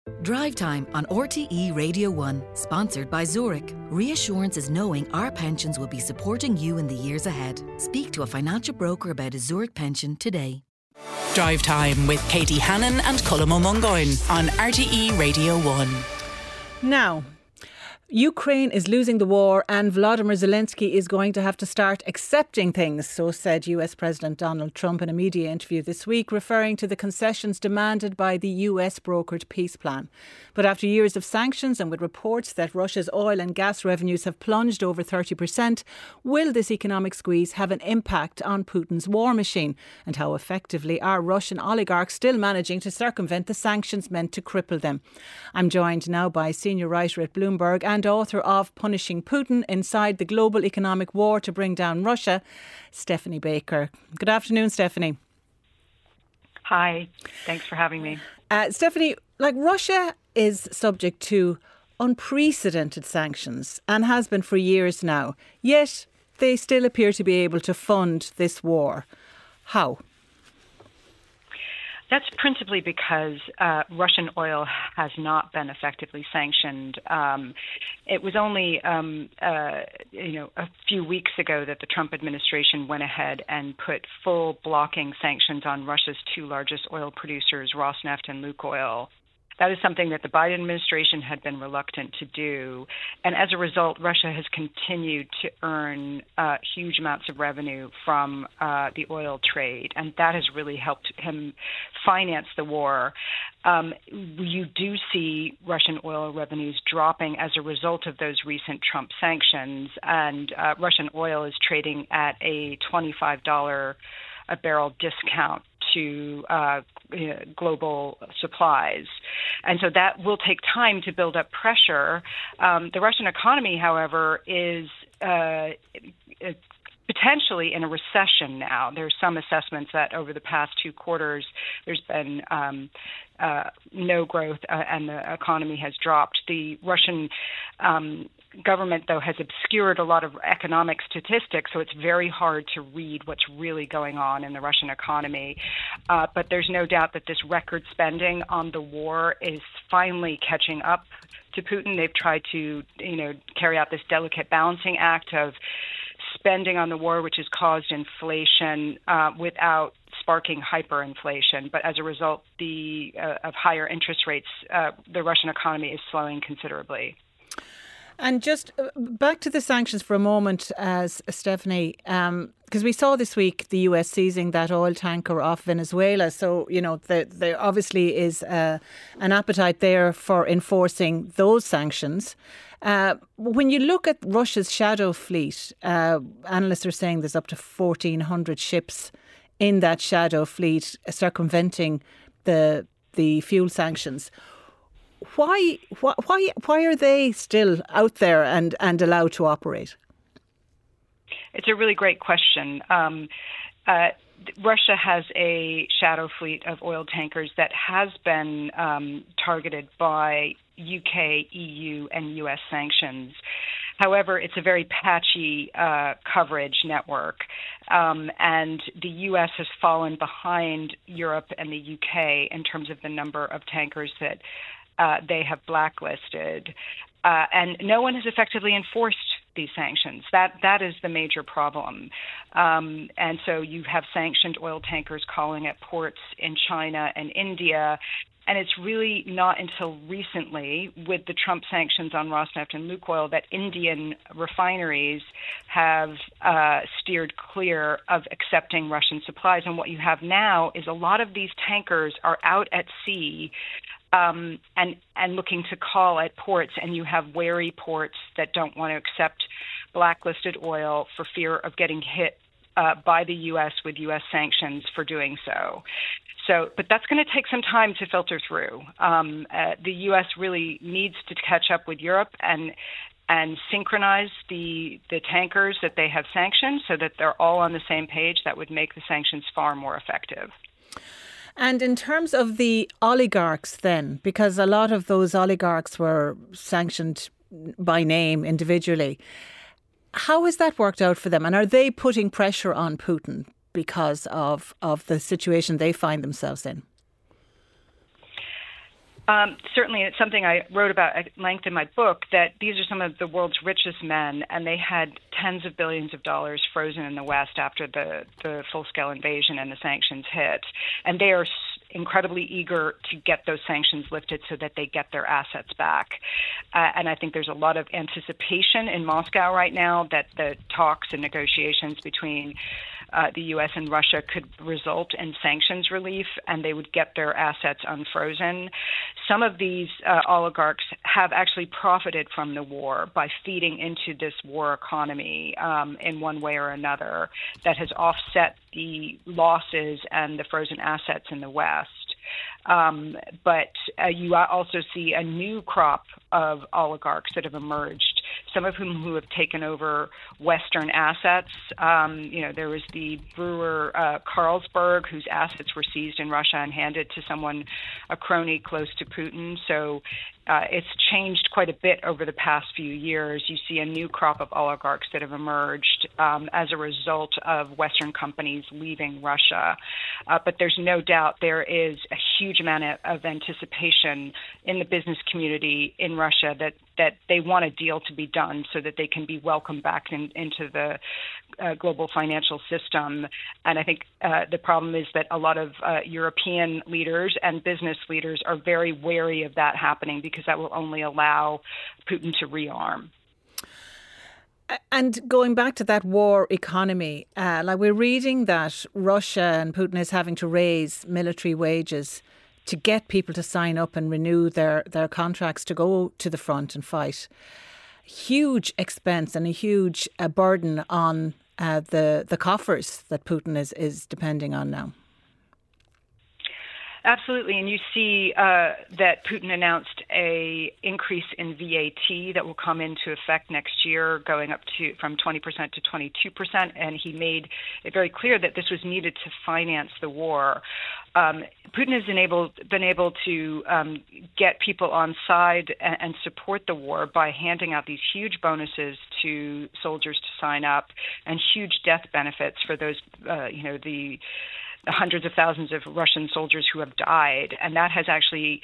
Drive Time on RTE Radio 1, sponsored by Zurich. Reassurance is knowing our pensions will be supporting you in the years ahead. Speak to a financial broker about a Zurich pension today. Drive Time with Katie Hannon and Colm O'Mungoyne on RTE Radio 1. Now, Ukraine is losing the war and Volodymyr Zelensky is going to have to start accepting things, so said US President Donald Trump in a media interview this week, referring to the concessions demanded by the US brokered peace plan. But after years of sanctions and with reports that Russia's oil and gas revenues have plunged over 30%, will this economic squeeze have an impact on Putin's war machine? And how effectively are Russian oligarchs still managing to circumvent the sanctions meant to cripple them? I'm joined now by senior writer at Bloomberg and author of Punishing Putin: Inside the Global Economic War to Bring Down Russia, Stephanie Baker. Good afternoon, Stephanie. Hi, thanks for having me. Stephanie, Russia is subject to unprecedented sanctions and has been for years now, yet they still appear to be able to fund this war. How? That's principally because Russian oil has not been effectively sanctioned. It was only, a few weeks ago that the Trump administration went ahead and put full blocking sanctions on Russia's two largest oil producers, Rosneft and Lukoil. That is something that the Biden administration had been reluctant to do. And as a result, Russia has continued to earn huge amounts of revenue from the oil trade. And that has really helped him finance the war. You do see Russian oil revenues dropping as a result of those recent Trump sanctions. And Russian oil is trading at a $25 a barrel discount to global supplies. And so that will take time to build up pressure. The Russian economy, however, is potentially in a recession now. There's some assessments that over the past 2 quarters, there's been no growth and the economy has dropped. The Russian government, though, has obscured a lot of economic statistics, so it's very hard to read what's really going on in the Russian economy. But there's no doubt that this record spending on the war is finally catching up to Putin. They've tried to, carry out this delicate balancing act of spending on the war, which has caused inflation without sparking hyperinflation. But as a result of higher interest rates, the Russian economy is slowing considerably. And just back to the sanctions for a moment, Stephanie, because we saw this week the US seizing that oil tanker off Venezuela. So, there obviously is an appetite there for enforcing those sanctions. When you look at Russia's shadow fleet, analysts are saying there's up to 1,400 ships in that shadow fleet circumventing the fuel sanctions. Why are they still out there and allowed to operate? It's a really great question. Russia has a shadow fleet of oil tankers that has been targeted by UK, EU, and US sanctions. However, it's a very patchy coverage network, and the U.S. has fallen behind Europe and the UK in terms of the number of tankers that they have blacklisted, and no one has effectively enforced these sanctions. That is the major problem. And so you have sanctioned oil tankers calling at ports in China and India. And it's really not until recently, with the Trump sanctions on Rosneft and Lukoil, that Indian refineries have steered clear of accepting Russian supplies. And what you have now is a lot of these tankers are out at sea and looking to call at ports, and you have wary ports that don't want to accept blacklisted oil for fear of getting hit by the U.S. with U.S. sanctions for doing so. But that's going to take some time to filter through. The U.S. really needs to catch up with Europe and synchronize the tankers that they have sanctioned so that they're all on the same page. That would make the sanctions far more effective. And in terms of the oligarchs then, because a lot of those oligarchs were sanctioned by name individually, how has that worked out for them? And are they putting pressure on Putin because of the situation they find themselves in? Certainly, it's something I wrote about at length in my book, that these are some of the world's richest men, and they had tens of billions of dollars frozen in the West after the full-scale invasion and the sanctions hit. And they are incredibly eager to get those sanctions lifted so that they get their assets back. And I think there's a lot of anticipation in Moscow right now that the talks and negotiations between the U.S. and Russia could result in sanctions relief, and they would get their assets unfrozen. Some of these oligarchs have actually profited from the war by feeding into this war economy in one way or another that has offset the losses and the frozen assets in the West. But you also see a new crop of oligarchs that have emerged, some of whom who have taken over Western assets. There was the brewer Carlsberg, whose assets were seized in Russia and handed to someone, a crony close to Putin. So it's changed quite a bit over the past few years. You see a new crop of oligarchs that have emerged as a result of Western companies leaving Russia. But there's no doubt there is a huge amount of anticipation in the business community in Russia that they want a deal to be done so that they can be welcomed back into the global financial system. And I think the problem is that a lot of European leaders and business leaders are very wary of that happening, because that will only allow Putin to rearm. And going back to that war economy, we're reading that Russia and Putin is having to raise military wages to get people to sign up and renew their contracts to go to the front and fight. Huge expense and a huge burden on the coffers that Putin is depending on now. Absolutely, and you see that Putin announced a increase in VAT that will come into effect next year, going up to from 20% to 22%, and he made it very clear that this was needed to finance the war. Putin has been able to get people on side and support the war by handing out these huge bonuses to soldiers to sign up, and huge death benefits for those, the hundreds of thousands of Russian soldiers who have died. And that has actually,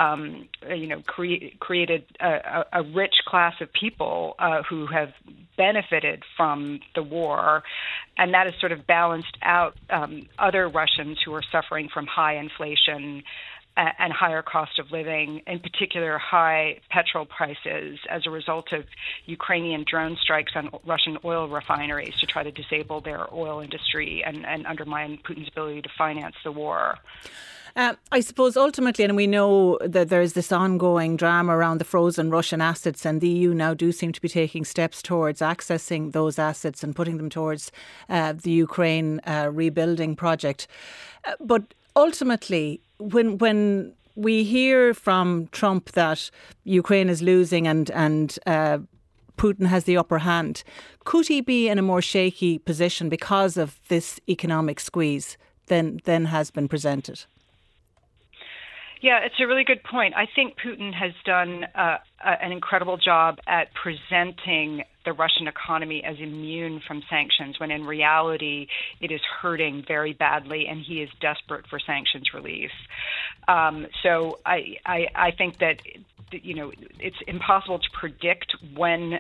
created a rich class of people who have benefited from the war. And that has sort of balanced out other Russians who are suffering from high inflation and higher cost of living, in particular high petrol prices as a result of Ukrainian drone strikes on Russian oil refineries to try to disable their oil industry and undermine Putin's ability to finance the war. I suppose ultimately, and we know that there's this ongoing drama around the frozen Russian assets, and the EU now do seem to be taking steps towards accessing those assets and putting them towards the Ukraine rebuilding project. But ultimately, when we hear from Trump that Ukraine is losing and Putin has the upper hand, could he be in a more shaky position because of this economic squeeze than has been presented? Yeah, it's a really good point. I think Putin has done an incredible job at presenting the Russian economy as immune from sanctions, when in reality it is hurting very badly, and he is desperate for sanctions relief. So I think that it's impossible to predict when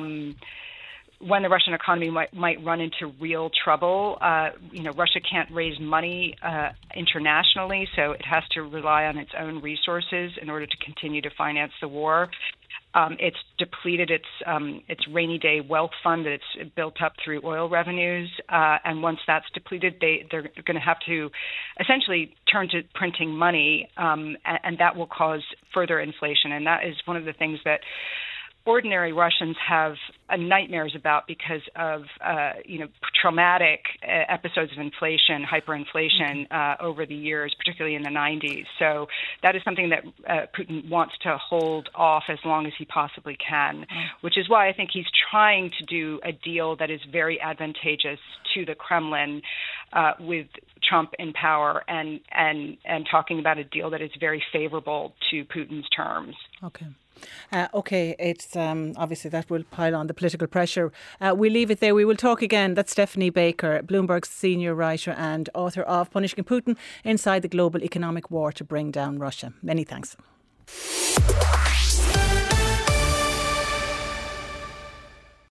the Russian economy might run into real trouble. Russia can't raise money internationally, so it has to rely on its own resources in order to continue to finance the war. It's depleted its rainy day wealth fund that it's built up through oil revenues, and once that's depleted, they're going to have to essentially turn to printing money, and that will cause further inflation. And that is one of the things that ordinary Russians have nightmares about because of traumatic episodes of inflation, hyperinflation over the years, particularly in the 90s. So that is something that Putin wants to hold off as long as he possibly can, which is why I think he's trying to do a deal that is very advantageous to the Kremlin with Trump in power, and talking about a deal that is very favorable to Putin's terms. Okay, it's obviously that will pile on the political pressure. We'll leave it there. We will talk again. That's Stephanie Baker, Bloomberg's senior writer and author of Punishing Putin: Inside the Global Economic War to Bring Down Russia. Many thanks.